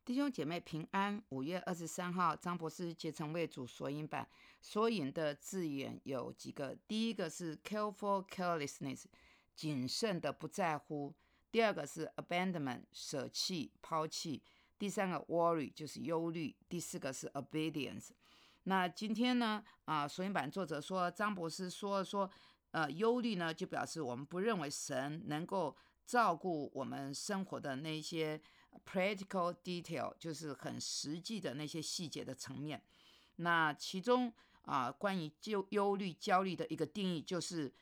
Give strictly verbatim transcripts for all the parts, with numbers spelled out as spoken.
弟兄姐妹平安。五月二十三号，张博士结成为主索引版，索引的字眼有几个。第一个是 careful carelessness， 谨慎的不在乎；第二个是 abandonment， 舍弃抛弃；第三个 worry， 就是忧虑；第四个是 obedience。那今天呢，啊，索引版作者说，张博士说说，呃，忧虑呢，就表示我们不认为神能够照顾我们生活的那些 practical detail， 就是很实际的那些细节的层面。那其中啊、呃，关于忧忧虑、焦虑的一个定义就是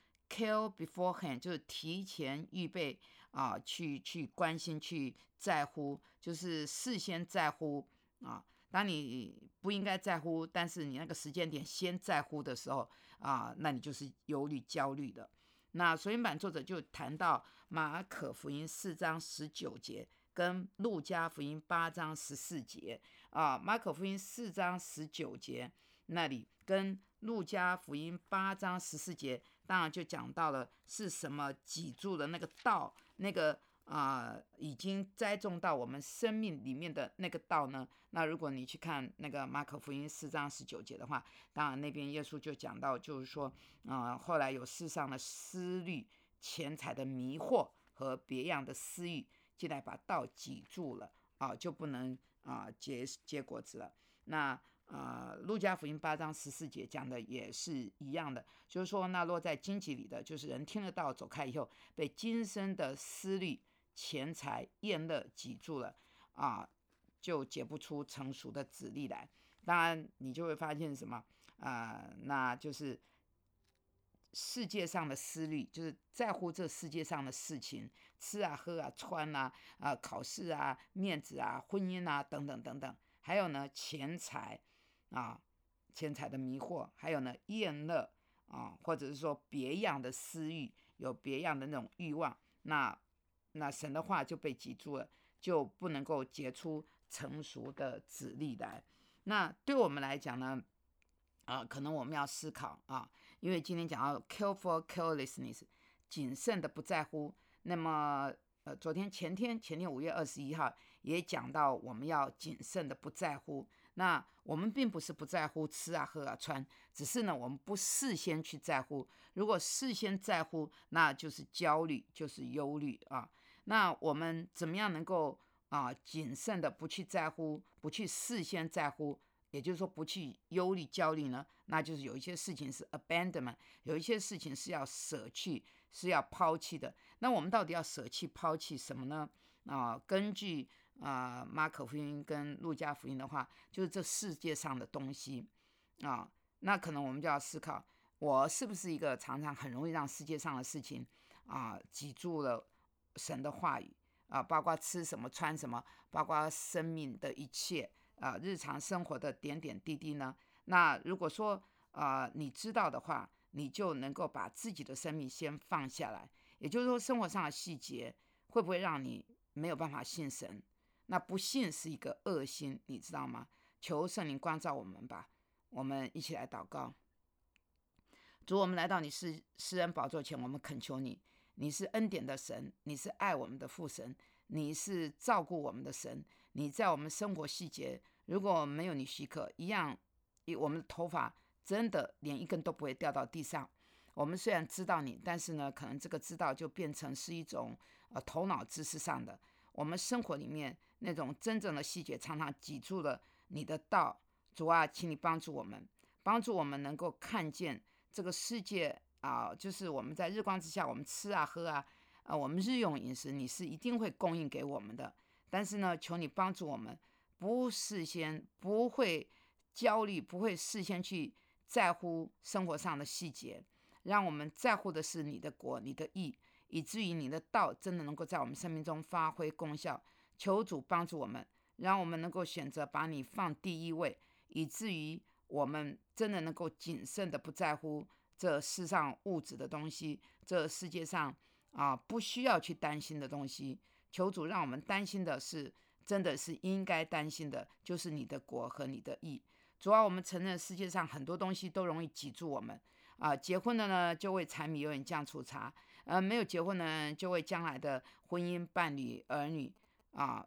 care beforehand， 就是提前预备啊、呃，去去关心、去在乎，就是事先在乎啊。当你不应该在乎，但是你那个时间点先在乎的时候啊，那你就是忧虑、焦虑的。那索引版作者就谈到马可福音四章十九节跟路加福音八章十四节啊，马可福音四章十九节那里跟路加福音八章十四节，当然就讲到了是什么挤住了那个道，那个啊、呃，已经栽种到我们生命里面的那个道呢。那如果你去看那个马可福音四章十九节的话，当然那边耶稣就讲到，就是说，啊、呃，后来有世上的思虑、钱财的迷惑和别样的私欲，进来把道挤住了啊，就不能啊结结果子了。那啊，路加福音八章十四节讲的也是一样的，就是说，那落在荆棘里的，就是人听了道走开以后，被今生的思虑、钱财、厌乐挤住了啊，就结不出成熟的子粒来。当然，你就会发现什么啊、呃？那就是世界上的思虑，就是在乎这世界上的事情，吃啊、喝啊、穿啊、啊、考试啊、面子啊、婚姻啊等等等等。还有呢，钱财啊，钱财的迷惑，还有呢，厌乐啊，或者是说别样的私欲，有别样的那种欲望。那那神的话就被挤住了，就不能够结出成熟的子粒来。那对我们来讲呢？啊，可能我们要思考啊，因为今天讲到 careful carelessness， 谨慎的不在乎。那么，呃，昨天、前天、前天五月二十一号也讲到，我们要谨慎的不在乎。那我们并不是不在乎吃啊、喝啊、穿，只是呢，我们不事先去在乎。如果事先在乎，那就是焦虑，就是忧虑啊。那我们怎么样能够啊谨慎的不去在乎，不去事先在乎？也就是说，不去忧虑、焦虑呢，那就是有一些事情是 abandonment， 有一些事情是要舍去、是要抛弃的。那我们到底要舍弃、抛弃什么呢？啊、呃，根据啊、呃、马可福音跟路加福音的话，就是这世界上的东西啊、呃，那可能我们就要思考，我是不是一个常常很容易让世界上的事情啊、呃、挤住了神的话语啊、呃，包括吃什么、穿什么，包括生命的一切。呃，日常生活的点点滴滴呢？那如果说呃你知道的话，你就能够把自己的生命先放下来。也就是说，生活上的细节会不会让你没有办法信神？那不信是一个恶心，你知道吗？求圣灵光照我们吧。我们一起来祷告。主，我们来到你施施恩宝座前，我们恳求你，你是恩典的神，你是爱我们的父神，你是照顾我们的神。你在我们生活细节，如果没有你许可，一样，我们的头发真的连一根都不会掉到地上。我们虽然知道你，但是呢，可能这个知道就变成是一种呃头脑知识上的。我们生活里面那种真正的细节，常常挤住了你的道。主啊，请你帮助我们，帮助我们能够看见这个世界啊、呃，就是我们在日光之下，我们吃啊喝啊，啊、呃，我们日用饮食，你是一定会供应给我们的。但是呢，求你帮助我们，不事先不会焦虑，不会事先去在乎生活上的细节，让我们在乎的是你的国、你的义，以至于你的道真的能够在我们生命中发挥功效。求主帮助我们，让我们能够选择把你放第一位，以至于我们真的能够谨慎的不在乎这世上物质的东西，这世界上啊不需要去担心的东西。求主让我们担心的是，真的是应该担心的，就是你的国和你的义。主要我们承认世界上很多东西都容易挤住我们啊，结婚的呢就为柴米油盐酱醋茶，呃，没有结婚的呢就为将来的婚姻伴侣儿女啊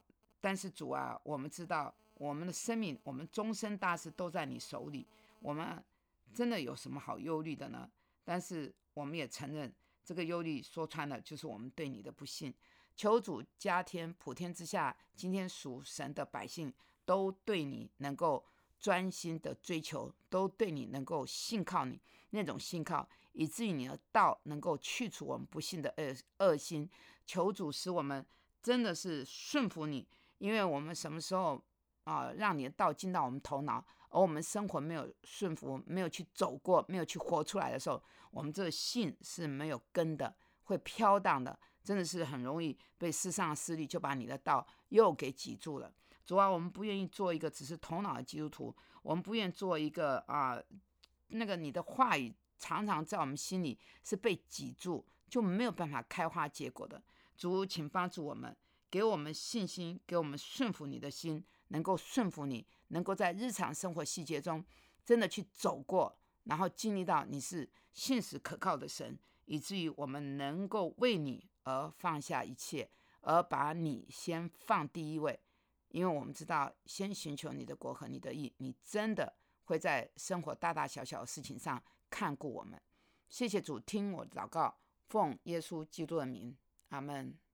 但是主啊，我们知道我们的生命，我们终身大事都在你手里，我们真的有什么好忧虑的呢？但是我们也承认，这个忧虑说穿了就是我们对你的不信。求主加添普天之下，今天属神的百姓都对你能够专心的追求，都对你能够信靠你，那种信靠，以至于你的道能够去除我们不信的恶恶心。求主使我们真的是顺服你，因为我们什么时候啊、让你的道进到我们头脑，而我们生活没有顺服，没有去走过，没有去活出来的时候，我们这个信是没有根的，会飘荡的。真的是很容易被世上的势力就把你的道又给挤住了。主啊，我们不愿意做一个只是头脑的基督徒，我们不愿意做一个啊、呃，那个你的话语常常在我们心里是被挤住，就没有办法开花结果的。主，请帮助我们，给我们信心，给我们顺服你的心，能够顺服你，能够在日常生活细节中真的去走过，然后经历到你是信实可靠的神，以至于我们能够为你而放下一切，而把你先放第一位。因为我们知道，先寻求你的国和你的义，你真的会在生活大大小小的事情上看顾我们。谢谢主，听我的祷告，奉耶稣基督的名，阿们。